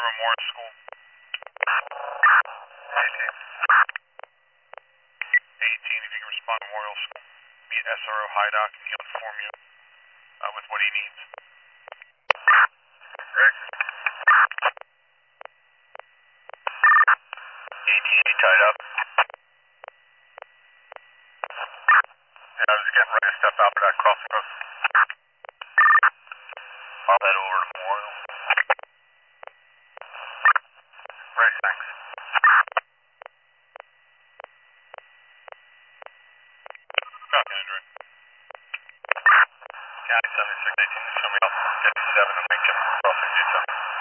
Memorial School. 18, if you can respond to Memorial School. Meet SRO Hydock and he'll inform you with what he needs. Rick. 18, tied up. Yeah, I was getting ready to step out for that crossing road. I'll head over to Memorial. Great, thanks. Copy, Andrew. County 7618, show me up 57 and make sure crossing detail.